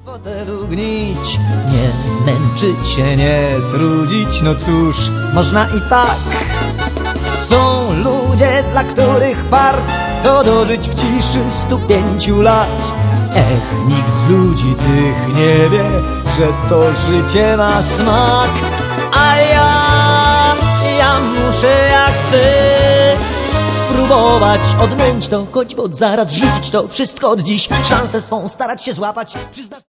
W fotelu gnić, nie męczyć się, nie trudzić, no cóż, można i tak. Są ludzie, dla których fart to dożyć w ciszy 105 lat. Nikt z ludzi tych nie wie, że to życie ma smak. A ja muszę, jak chcę, spróbować odmienić to, choćby od zaraz, rzucić to wszystko od dziś, szansę swą starać się złapać.